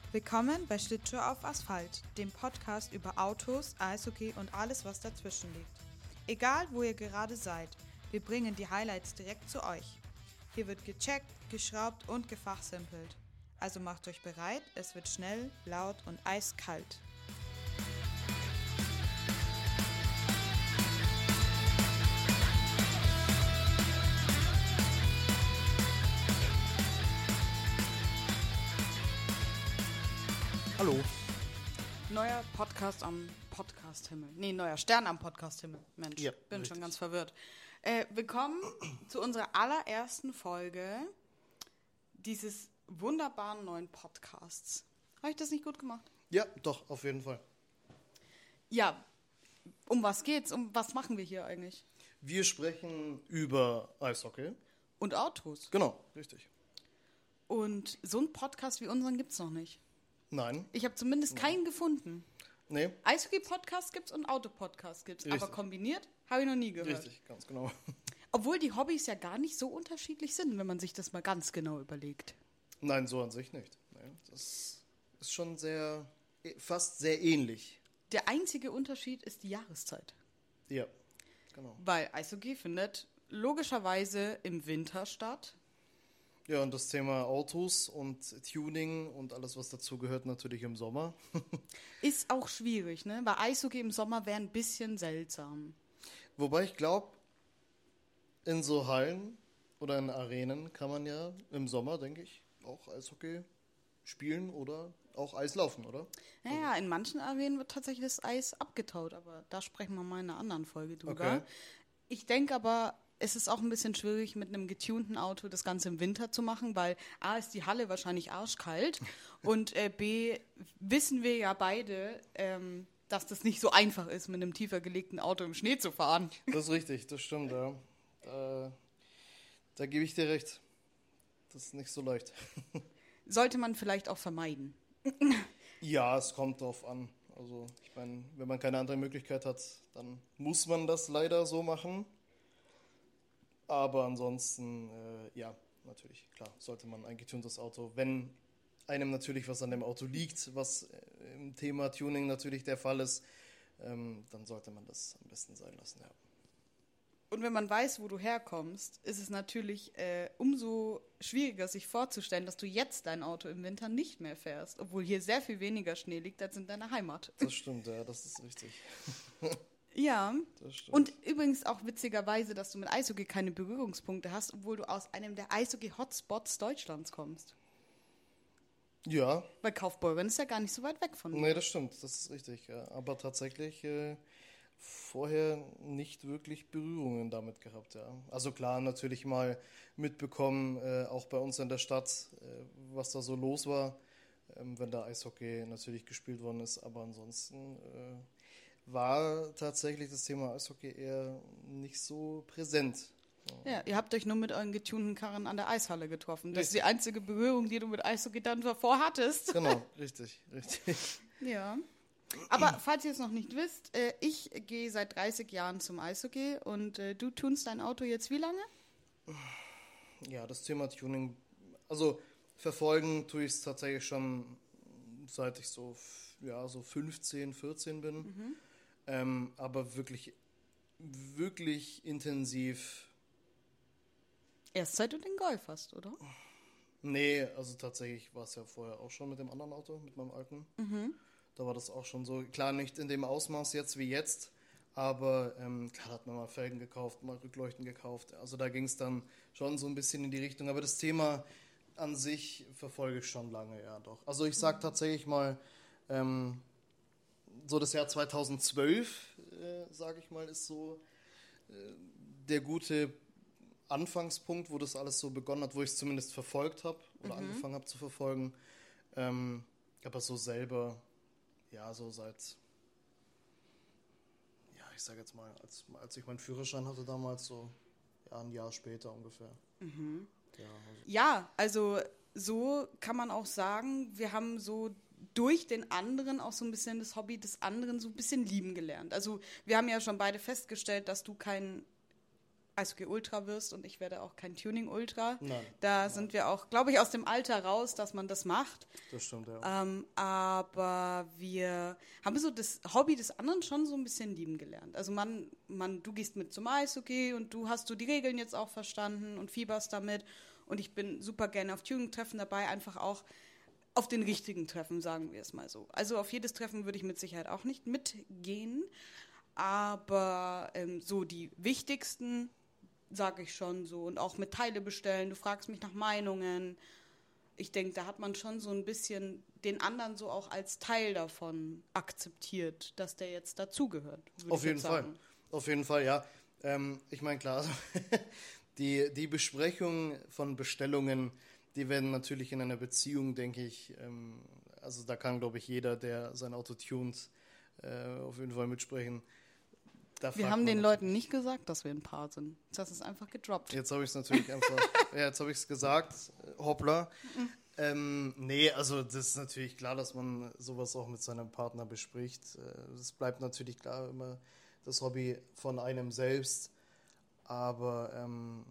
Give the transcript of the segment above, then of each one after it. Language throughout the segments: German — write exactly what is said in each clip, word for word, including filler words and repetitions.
Willkommen bei Schlittschuh auf Asphalt, dem Podcast über Autos, Eishockey und alles, was dazwischen liegt. Egal, wo ihr gerade seid, wir bringen die Highlights direkt zu euch. Hier wird gecheckt, geschraubt und gefachsimpelt. Also macht euch bereit, es wird schnell, laut und eiskalt. Hallo. Neuer Podcast am Podcast-Himmel. Nee, neuer Stern am Podcast-Himmel. Mensch, Ja, bin richtig. schon ganz verwirrt. Äh, willkommen zu unserer allerersten Folge dieses wunderbaren neuen Podcasts. Habe ich das nicht gut gemacht? Ja, doch, auf jeden Fall. Ja, um was geht's? Um was machen wir hier eigentlich? Wir sprechen über Eishockey. Und Autos. Genau, richtig. Und so einen Podcast wie unseren gibt's noch nicht. Nein, Ich habe zumindest keinen gefunden. nee, Eishockey-Podcast gibt's und Auto-Podcast gibt's. Richtig. Aber kombiniert habe ich noch nie gehört. richtig, ganz genau. Obwohl die Hobbys ja gar nicht so unterschiedlich sind, wenn man sich das mal ganz genau überlegt. Nein, so an sich nicht. Nee, das ist schon sehr, fast sehr ähnlich. Der einzige Unterschied ist die Jahreszeit. Ja, genau. Weil Eishockey findet logischerweise im Winter statt. Ja, und das Thema Autos und Tuning und alles, was dazu gehört, natürlich im Sommer. Ist auch schwierig, ne? Weil Eishockey im Sommer wäre ein bisschen seltsam. Wobei ich glaube, in so Hallen oder in Arenen kann man ja im Sommer, denke ich, auch Eishockey spielen oder auch Eislaufen, oder? Naja, in manchen Arenen wird tatsächlich das Eis abgetaut, aber da sprechen wir mal in einer anderen Folge drüber. Okay. Ich denke aber, es ist auch ein bisschen schwierig, mit einem getunten Auto das Ganze im Winter zu machen, weil A ist die Halle wahrscheinlich arschkalt und äh, B wissen wir ja beide, ähm, dass das nicht so einfach ist, mit einem tiefer gelegten Auto im Schnee zu fahren. Das ist richtig, das stimmt, ja. Da, da gebe ich dir recht. Das ist nicht so leicht. Sollte man vielleicht auch vermeiden. Ja, es kommt drauf an. Also, ich meine, wenn man keine andere Möglichkeit hat, dann muss man das leider so machen. Aber ansonsten, äh, ja, natürlich, klar, sollte man ein getuntes Auto, wenn einem natürlich was an dem Auto liegt, was äh, im Thema Tuning natürlich der Fall ist, ähm, dann sollte man das am besten sein lassen, ja. Und wenn man weiß, wo du herkommst, ist es natürlich äh, umso schwieriger, sich vorzustellen, dass du jetzt dein Auto im Winter nicht mehr fährst, obwohl hier sehr viel weniger Schnee liegt als in deiner Heimat. Das stimmt, ja, das ist richtig. Ja, Das stimmt. und übrigens auch witzigerweise, dass du mit Eishockey keine Berührungspunkte hast, obwohl du aus einem der Eishockey-Hotspots Deutschlands kommst. Ja, Weil Kaufbeuren ist ja gar nicht so weit weg von dir. nee, das stimmt, das ist richtig, ja. Aber tatsächlich äh, vorher nicht wirklich Berührungen damit gehabt, ja. Also klar, natürlich mal mitbekommen, äh, auch bei uns in der Stadt, äh, was da so los war, ähm, wenn da Eishockey natürlich gespielt worden ist. Aber ansonsten äh, war tatsächlich das Thema Eishockey eher nicht so präsent. Ja, ihr habt euch nur mit euren getunten Karren an der Eishalle getroffen. Das ist die Richtig. einzige Berührung, die du mit Eishockey dann davor hattest. Genau, richtig, richtig. Ja. Aber falls ihr es noch nicht wisst, äh, ich gehe seit dreißig Jahren zum Eishockey und äh, du tunst dein Auto jetzt wie lange? Ja, das Thema Tuning, also verfolgen tue ich es tatsächlich schon seit ich so, f- ja, so fünfzehn, vierzehn bin. Ähm, aber wirklich, wirklich intensiv, Erst seit du den Golf hast, oder? nee, also tatsächlich war es ja vorher auch schon mit dem anderen Auto, mit meinem alten. Da war das auch schon so, klar nicht in dem Ausmaß jetzt wie jetzt, aber ähm, klar hat man mal Felgen gekauft, mal Rückleuchten gekauft. Also da ging es dann schon so ein bisschen in die Richtung. Aber das Thema an sich verfolge ich schon lange, ja doch. Also ich sag tatsächlich mal, ähm, so das Jahr zweitausendzwölf, äh, sage ich mal, ist so äh, der gute Anfangspunkt, wo das alles so begonnen hat, wo ich es zumindest verfolgt habe oder angefangen habe zu verfolgen. Ähm, aber so selber, ja, so seit, ja, ich sage jetzt mal, als, als ich meinen Führerschein hatte damals, so ja, ein Jahr später ungefähr. Ja, also, Ja, also so kann man auch sagen, wir haben so durch den anderen auch so ein bisschen das Hobby des anderen so ein bisschen lieben gelernt. Also wir haben ja schon beide festgestellt, dass du kein Eishockey Ultra wirst und ich werde auch kein Tuning Ultra. Nein. Da Nein. sind wir auch, glaube ich, aus dem Alter raus, dass man das macht. Das stimmt, ja. Ähm, aber wir haben so das Hobby des anderen schon so ein bisschen lieben gelernt. Also man, man, du gehst mit zum Eishockey und du hast so die Regeln jetzt auch verstanden und fieberst damit. Und ich bin super gerne auf Tuning-Treffen dabei, einfach auch auf den richtigen Treffen, sagen wir es mal so. Also auf jedes Treffen würde ich mit Sicherheit auch nicht mitgehen, aber ähm, so die wichtigsten sage ich schon so. Und auch mit Teile bestellen, du fragst mich nach Meinungen. Ich denke, da hat man schon so ein bisschen den anderen so auch als Teil davon akzeptiert, dass der jetzt dazugehört. Auf jeden Fall. Auf jeden Fall, ja. Ähm, ich meine, klar, also die, die Besprechung von Bestellungen, die werden natürlich in einer Beziehung, denke ich, ähm, also da kann, glaube ich, jeder, der sein Auto tunt, äh, auf jeden Fall mitsprechen. Da wir haben den Leuten nicht gesagt, dass wir ein Paar sind. Das ist einfach gedroppt. Jetzt habe ich es natürlich einfach, ja, jetzt habe ich es gesagt, hoppla. Mhm. Ähm, nee, also das ist natürlich klar, dass man sowas auch mit seinem Partner bespricht. Es bleibt natürlich klar immer das Hobby von einem selbst. Aber ähm,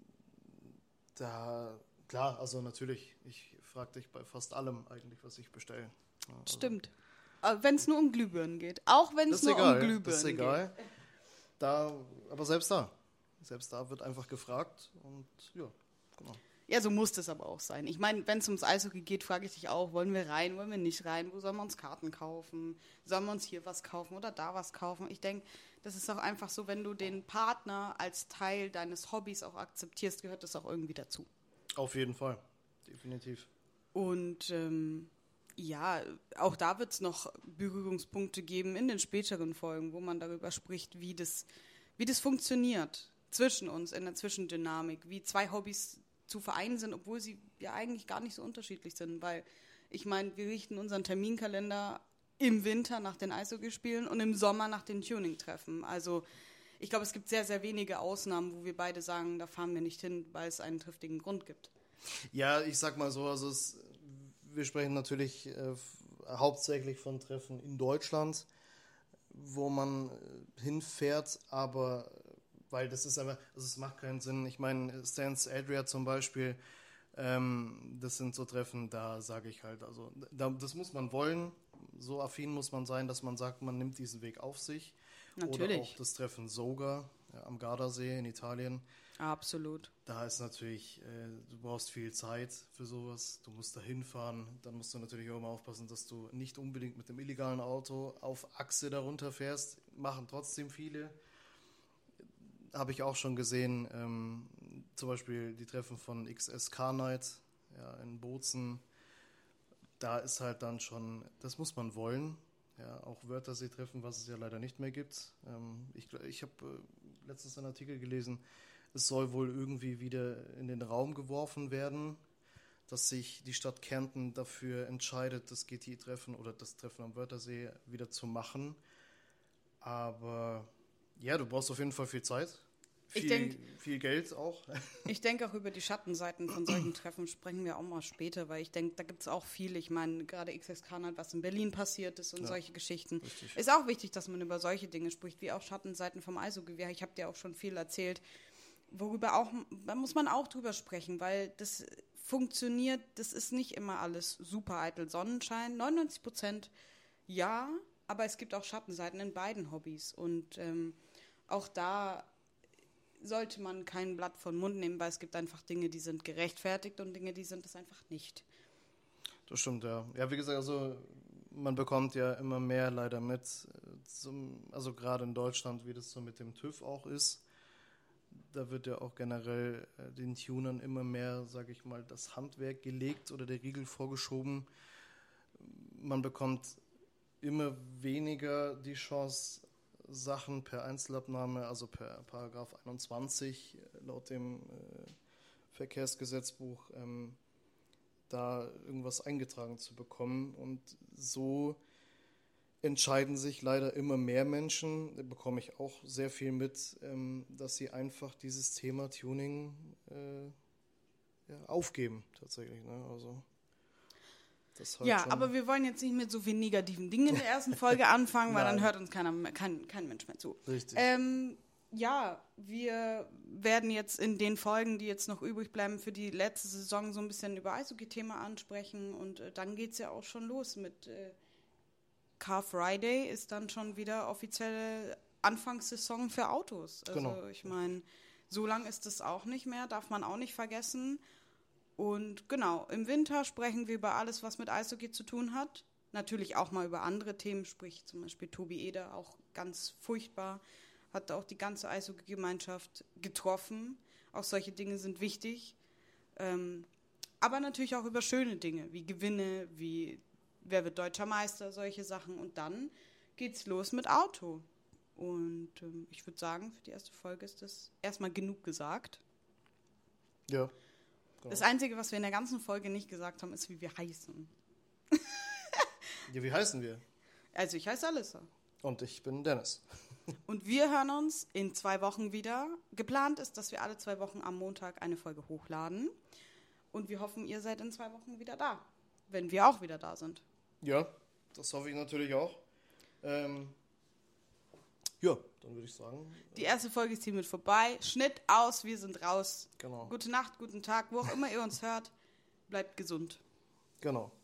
da, klar, also natürlich, ich frage dich bei fast allem eigentlich, was ich bestelle. Ja, also stimmt. Wenn es nur um Glühbirnen geht. Auch wenn es nur egal, um Glühbirnen geht. Das ist egal. Geht. Da, aber selbst da, selbst da wird einfach gefragt und ja, genau. Ja, so muss das aber auch sein. Ich meine, wenn es ums Eishockey geht, frage ich dich auch, wollen wir rein, wollen wir nicht rein, wo sollen wir uns Karten kaufen, sollen wir uns hier was kaufen oder da was kaufen. Ich denke, das ist auch einfach so, wenn du den Partner als Teil deines Hobbys auch akzeptierst, gehört das auch irgendwie dazu. Auf jeden Fall, definitiv. Und ähm, ja, auch da wird es noch Berührungspunkte geben in den späteren Folgen, wo man darüber spricht, wie das, wie das funktioniert zwischen uns, in der Zwischendynamik, wie zwei Hobbys zu vereinen sind, obwohl sie ja eigentlich gar nicht so unterschiedlich sind, weil ich meine, wir richten unseren Terminkalender im Winter nach den Eishockeyspielen und im Sommer nach den Tuning-Treffen. Also ich glaube, es gibt sehr, sehr wenige Ausnahmen, wo wir beide sagen, da fahren wir nicht hin, weil es einen triftigen Grund gibt. Ja, ich sag mal so, also es wir sprechen natürlich äh, hauptsächlich von Treffen in Deutschland, wo man äh, hinfährt, aber weil das ist aber, also es macht keinen Sinn. Ich meine, Stans Adria zum Beispiel, ähm, das sind so Treffen, da sage ich halt, also da, das muss man wollen, so affin muss man sein, dass man sagt, man nimmt diesen Weg auf sich. Natürlich. Oder auch das Treffen Soga ja, am Gardasee in Italien. Absolut. Da ist natürlich, äh, du brauchst viel Zeit für sowas, du musst da hinfahren, dann musst du natürlich auch immer aufpassen, dass du nicht unbedingt mit dem illegalen Auto auf Achse darunter fährst, machen trotzdem viele. Habe ich auch schon gesehen, ähm, zum Beispiel die Treffen von X S Car Night ja, in Bozen, da ist halt dann schon, das muss man wollen, ja, auch Wörthersee-Treffen, was es ja leider nicht mehr gibt. Ähm, ich ich habe äh, letztens einen Artikel gelesen, es soll wohl irgendwie wieder in den Raum geworfen werden, dass sich die Stadt Kärnten dafür entscheidet, das G T I-Treffen oder das Treffen am Wörthersee wieder zu machen. Aber ja, du brauchst auf jeden Fall viel Zeit, viel, ich denk, viel Geld auch. Ich denke auch über die Schattenseiten von solchen Treffen sprechen wir auch mal später, weil ich denke, da gibt es auch viel. Ich meine, gerade X S K, was in Berlin passiert ist und ja, solche Geschichten. Richtig. Ist auch wichtig, dass man über solche Dinge spricht, wie auch Schattenseiten vom Eishockey. Ich habe dir auch schon viel erzählt, worüber auch, da muss man auch drüber sprechen, weil das funktioniert, das ist nicht immer alles super eitel Sonnenschein. neunundneunzig Prozent ja, aber es gibt auch Schattenseiten in beiden Hobbys und ähm, auch da sollte man kein Blatt von Mund nehmen, weil es gibt einfach Dinge, die sind gerechtfertigt und Dinge, die sind es einfach nicht. Das stimmt, ja. Ja, wie gesagt, also man bekommt ja immer mehr leider mit, zum, also gerade in Deutschland, wie das so mit dem TÜV auch ist. Da wird ja auch generell äh, den Tunern immer mehr, sage ich mal, das Handwerk gelegt oder der Riegel vorgeschoben. Man bekommt immer weniger die Chance, Sachen per Einzelabnahme, also per Paragraph einundzwanzig laut dem äh, Verkehrsgesetzbuch, ähm, da irgendwas eingetragen zu bekommen. Und so entscheiden sich leider immer mehr Menschen, da bekomme ich auch sehr viel mit, ähm, dass sie einfach dieses Thema Tuning äh, ja, aufgeben tatsächlich. Ne? Also, das halt ja, schon aber wir wollen jetzt nicht mit so vielen negativen Dingen in der ersten Folge anfangen, weil dann hört uns keiner, kein, kein Mensch mehr zu. Richtig. Ähm, ja, wir werden jetzt in den Folgen, die jetzt noch übrig bleiben, für die letzte Saison so ein bisschen über Eishockey-Thema ansprechen. Und äh, dann geht es ja auch schon los mit äh, Car Friday ist dann schon wieder offizielle Anfangssaison für Autos. Also Genau. Ich meine, so lang ist es auch nicht mehr, darf man auch nicht vergessen. Und genau, im Winter sprechen wir über alles, was mit Eishockey zu tun hat. Natürlich auch mal über andere Themen, sprich zum Beispiel Tobi Eder, auch ganz furchtbar, hat auch die ganze Eishockey-Gemeinschaft getroffen. Auch solche Dinge sind wichtig. Ähm, aber natürlich auch über schöne Dinge, wie Gewinne, wie wer wird deutscher Meister, solche Sachen. Und dann geht's los mit Auto. Und ähm, ich würde sagen, für die erste Folge ist das erstmal genug gesagt. Ja. Genau. Das Einzige, was wir in der ganzen Folge nicht gesagt haben, ist, wie wir heißen. Ja, wie heißen wir? Also ich heiße Alyssa. Und ich bin Dennis. Und wir hören uns in zwei Wochen wieder. Geplant ist, dass wir alle zwei Wochen am Montag eine Folge hochladen. Und wir hoffen, ihr seid in zwei Wochen wieder da. Wenn wir auch wieder da sind. Ja, das hoffe ich natürlich auch. Ähm, ja, dann würde ich sagen. Die erste Folge ist hiermit vorbei. Schnitt aus, wir sind raus. Genau. Gute Nacht, guten Tag, wo auch immer ihr uns hört. Bleibt gesund. Genau.